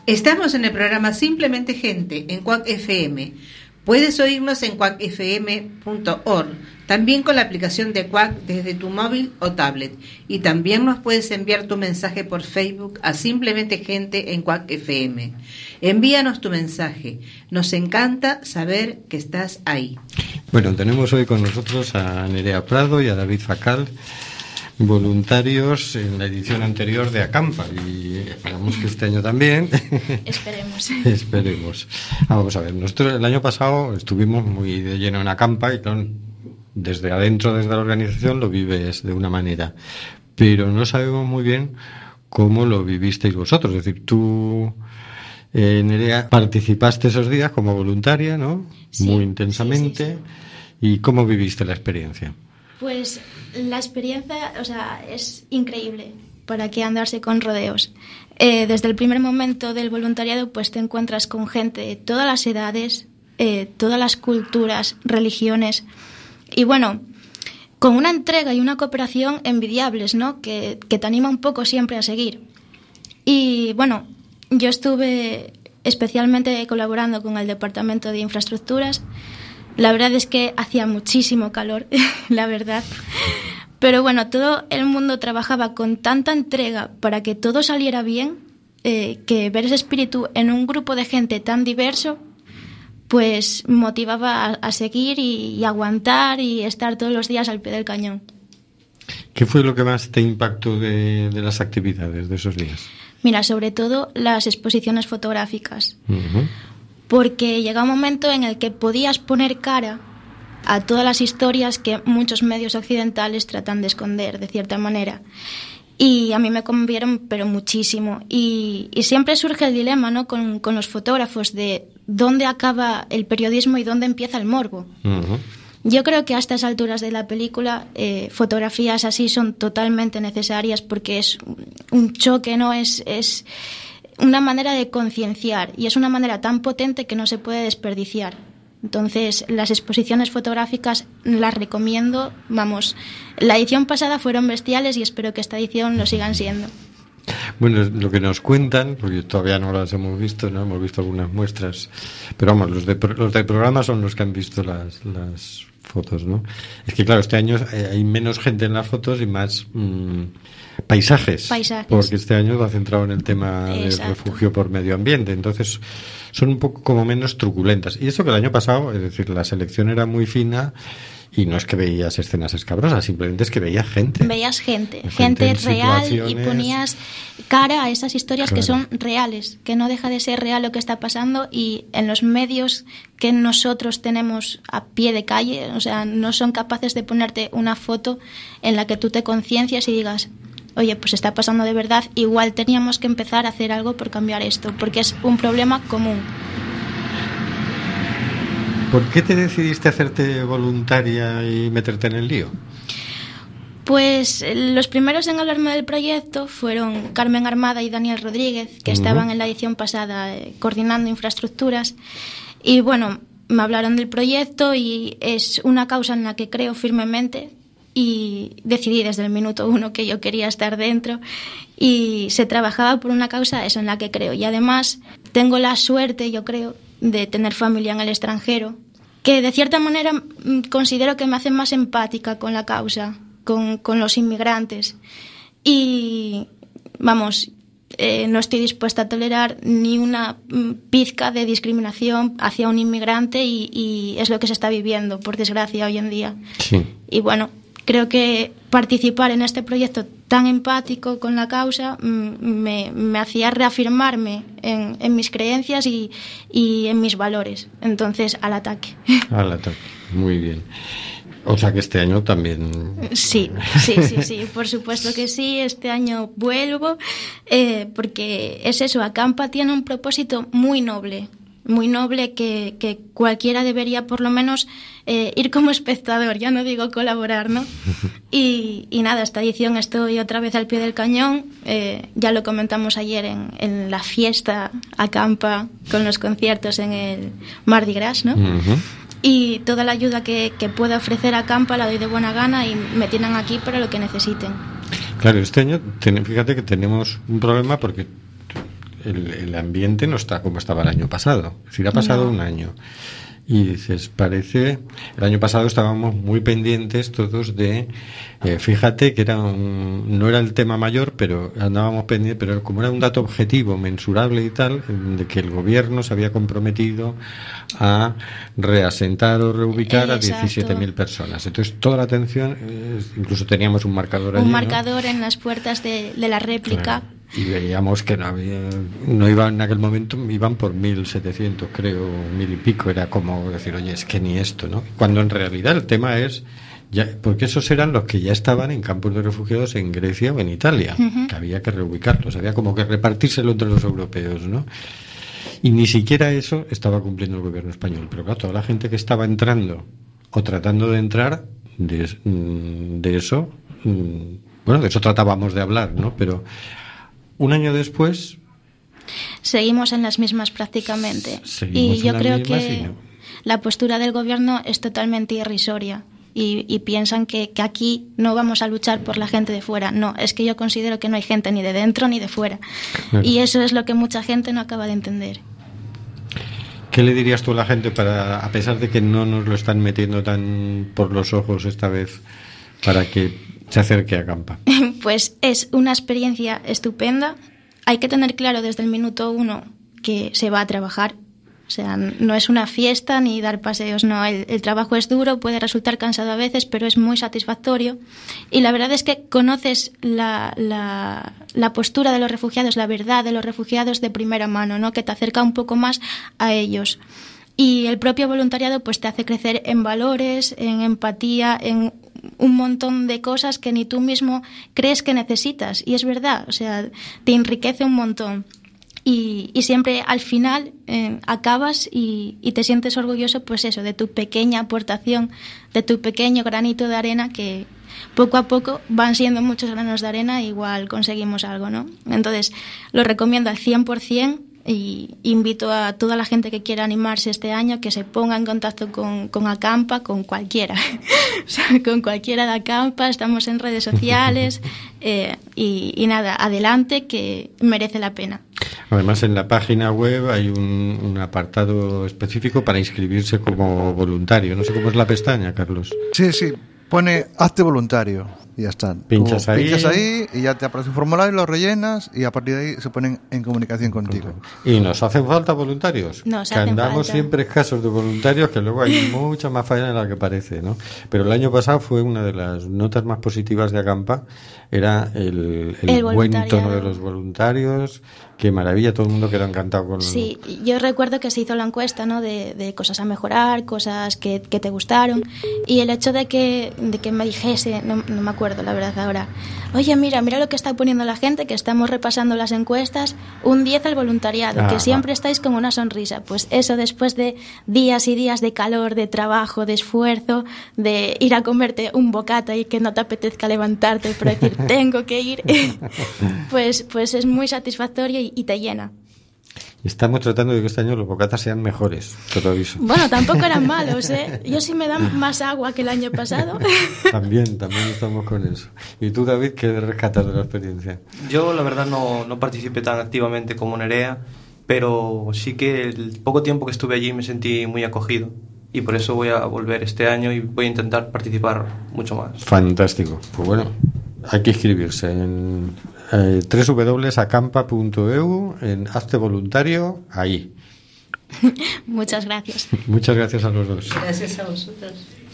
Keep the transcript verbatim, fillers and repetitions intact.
Estamos en el programa Simplemente Gente en Quack F M. Puedes oírnos en quack f m punto org, también con la aplicación de Quack desde tu móvil o tablet. Y también nos puedes enviar tu mensaje por Facebook a Simplemente Gente en Quack F M. Envíanos tu mensaje. Nos encanta saber que estás ahí. Bueno, tenemos hoy con nosotros a Nerea Prado y a David Facal, voluntarios en la edición anterior de Acampa, y esperamos que este año también. Esperemos. Esperemos. Vamos a ver, nosotros el año pasado estuvimos muy de lleno en Acampa y claro, desde adentro, desde la organización, lo vives de una manera, pero no sabemos muy bien cómo lo vivisteis vosotros. Es decir, tú, eh, Nerea, participaste esos días como voluntaria, ¿no? Sí, muy intensamente. sí, sí, sí. ¿Y cómo viviste la experiencia? Pues la experiencia, o sea, es increíble. ¿Para qué andarse con rodeos? Eh, desde el primer momento del voluntariado, pues te encuentras con gente de todas las edades, eh, todas las culturas, religiones, y bueno, con una entrega y una cooperación envidiables, ¿no? Que, que te anima un poco siempre a seguir. Y bueno, yo estuve especialmente colaborando con el Departamento de Infraestructuras. La verdad es que hacía muchísimo calor, la verdad. Pero bueno, todo el mundo trabajaba con tanta entrega para que todo saliera bien, eh, que ver ese espíritu en un grupo de gente tan diverso, pues motivaba a, a seguir y, y aguantar y estar todos los días al pie del cañón. ¿Qué fue lo que más te impactó de, de las actividades de esos días? Mira, sobre todo las exposiciones fotográficas. Uh-huh. Porque llega un momento en el que podías poner cara a todas las historias que muchos medios occidentales tratan de esconder, de cierta manera. Y a mí me conmovieron, pero muchísimo. Y, y siempre surge el dilema, ¿no?, con, con los fotógrafos de dónde acaba el periodismo y dónde empieza el morbo. Uh-huh. Yo creo que a estas alturas de la película eh, fotografías así son totalmente necesarias porque es un choque, ¿no? Es... es una manera de concienciar y es una manera tan potente que no se puede desperdiciar. Entonces, las exposiciones fotográficas las recomiendo. Vamos, la edición pasada fueron bestiales y espero que esta edición lo sigan siendo. Bueno, lo que nos cuentan, porque todavía no las hemos visto, no hemos visto algunas muestras, pero vamos, los de los del programa son los que han visto las las fotos, ¿no? Es que claro, este año hay menos gente en las fotos y más mmm, paisajes, paisajes, porque este año va centrado en el tema del refugio por medio ambiente, entonces son un poco como menos truculentas. Y eso que el año pasado, es decir, la selección era muy fina y no es que veías escenas escabrosas, simplemente es que veías gente. Veías gente, gente, gente real y ponías cara a esas historias, claro, que son reales, que no deja de ser real lo que está pasando y en los medios que nosotros tenemos a pie de calle, o sea, no son capaces de ponerte una foto en la que tú te conciencias y digas, oye, pues está pasando de verdad, igual teníamos que empezar a hacer algo por cambiar esto, porque es un problema común. ¿Por qué te decidiste hacerte voluntaria y meterte en el lío? Pues los primeros en hablarme del proyecto fueron Carmen Armada y Daniel Rodríguez, que uh-huh. estaban en la edición pasada eh, coordinando infraestructuras. Y bueno, me hablaron del proyecto y es una causa en la que creo firmemente y decidí desde el minuto uno que yo quería estar dentro y se trabajaba por una causa eso en la que creo. Y además tengo la suerte, yo creo, de tener familia en el extranjero, que de cierta manera considero que me hace más empática con la causa, con, con los inmigrantes. Y, vamos, eh, no estoy dispuesta a tolerar ni una pizca de discriminación hacia un inmigrante y, y es lo que se está viviendo, por desgracia, hoy en día. Sí. Y bueno, creo que participar en este proyecto tan empático con la causa me, me hacía reafirmarme en, en mis creencias y, y en mis valores. Entonces, al ataque. Al ataque, muy bien. O sea que este año también... Sí, sí, sí, sí, por supuesto que sí. Este año vuelvo eh, porque es eso, Acampa tiene un propósito muy noble. Muy noble que, que cualquiera debería por lo menos eh, ir como espectador, ya no digo colaborar, ¿no? Y, y nada, esta edición estoy otra vez al pie del cañón, eh, ya lo comentamos ayer en, en la fiesta Acampa con los conciertos en el Mardi Gras, ¿no? Uh-huh. Y toda la ayuda que, que pueda ofrecer Acampa la doy de buena gana y me tienen aquí para lo que necesiten. Claro, este año, ten, fíjate que tenemos un problema porque el, el ambiente no está como estaba el año pasado. Es decir, ha pasado no. un año. Y dices, parece, el año pasado estábamos muy pendientes todos de, eh, fíjate que era un, no era el tema mayor, pero andábamos pendientes, pero como era un dato objetivo, mensurable y tal, de que el gobierno se había comprometido a reasentar o reubicar Exacto. a diecisiete mil personas. Entonces toda la atención, eh, incluso teníamos un marcador allí, un marcador ¿no? en las puertas de, de la réplica. Claro. Y veíamos que no había, no iban en aquel momento, iban por mil setecientos, creo, mil y pico. Era como decir, oye, es que ni esto, ¿no? Cuando en realidad el tema es, ya, porque esos eran los que ya estaban en campos de refugiados en Grecia o en Italia, uh-huh. que había que reubicarlos, había como que repartírselo entre los europeos, ¿no? Y ni siquiera eso estaba cumpliendo el gobierno español. Pero claro, toda la gente que estaba entrando o tratando de entrar, de, de eso, bueno, de eso tratábamos de hablar, ¿no? Pero un año después seguimos en las mismas prácticamente. Y yo creo que sí, ¿no? La postura del gobierno es totalmente irrisoria. Y, y piensan que, que aquí no vamos a luchar por la gente de fuera. No, es que yo considero que no hay gente ni de dentro ni de fuera. Claro. Y eso es lo que mucha gente no acaba de entender. ¿Qué le dirías tú a la gente para, a pesar de que no nos lo están metiendo tan por los ojos esta vez, para que se acerque a Campa? Pues es una experiencia estupenda. Hay que tener claro desde el minuto uno que se va a trabajar. O sea, no es una fiesta ni dar paseos, no. El, el trabajo es duro, puede resultar cansado a veces, pero es muy satisfactorio. Y la verdad es que conoces la, la, la postura de los refugiados, la verdad de los refugiados de primera mano, ¿no? Que te acerca un poco más a ellos. Y el propio voluntariado pues te hace crecer en valores, en empatía, en un montón de cosas que ni tú mismo crees que necesitas. Y es verdad, o sea, te enriquece un montón. Y, y siempre al final eh, acabas y, y te sientes orgulloso, pues eso, de tu pequeña aportación, de tu pequeño granito de arena, que poco a poco van siendo muchos granos de arena, igual conseguimos algo, ¿no? Entonces, lo recomiendo al cien por ciento y invito a toda la gente que quiera animarse este año que se ponga en contacto con, con Acampa, con cualquiera, o sea, con cualquiera de Acampa. Estamos en redes sociales eh, y, y nada, adelante, que merece la pena. Además, en la página web hay un, un apartado específico para inscribirse como voluntario. No sé cómo es la pestaña, Carlos. Sí, sí, pone hazte voluntario y ya está. Pinchas ahí. Pinchas ahí y ya te aparece un formulario, lo rellenas y a partir de ahí se ponen en comunicación contigo. ¿Y nos hacen falta voluntarios? Nos que hacen andamos falta. siempre escasos de voluntarios, que luego hay mucha más faena de la que parece, ¿no? Pero el año pasado fue una de las notas más positivas de Acampa, era el, el, el buen tono de los voluntarios. Qué maravilla, todo el mundo quedó encantado con... Sí, yo recuerdo que se hizo la encuesta, ¿no? De, de cosas a mejorar, cosas que, que te gustaron, y el hecho de que, de que me dijese, no, no me acuerdo la verdad ahora, oye, mira, mira lo que está poniendo la gente, que estamos repasando las encuestas, un diez al voluntariado, ah, que siempre estáis con una sonrisa. Pues eso, después de días y días de calor, de trabajo, de esfuerzo, de ir a comerte un bocata y que no te apetezca levantarte para decir, tengo que ir, pues, pues es muy satisfactorio y y te llena. Estamos tratando de que este año los bocatas sean mejores, te lo aviso. Bueno, tampoco eran malos, ¿eh? Yo sí me dan más agua que el año pasado. También, también estamos con eso. ¿Y tú, David, qué rescatas de la experiencia? Yo, la verdad, no, no participé tan activamente como Nerea, pero sí que el poco tiempo que estuve allí me sentí muy acogido. Y por eso voy a volver este año y voy a intentar participar mucho más. Fantástico. Pues bueno, hay que inscribirse en eh, doble u doble u doble u punto acampa punto e u, en Hazte Voluntario, ahí. Muchas gracias. Muchas gracias a los dos. Gracias a vosotros.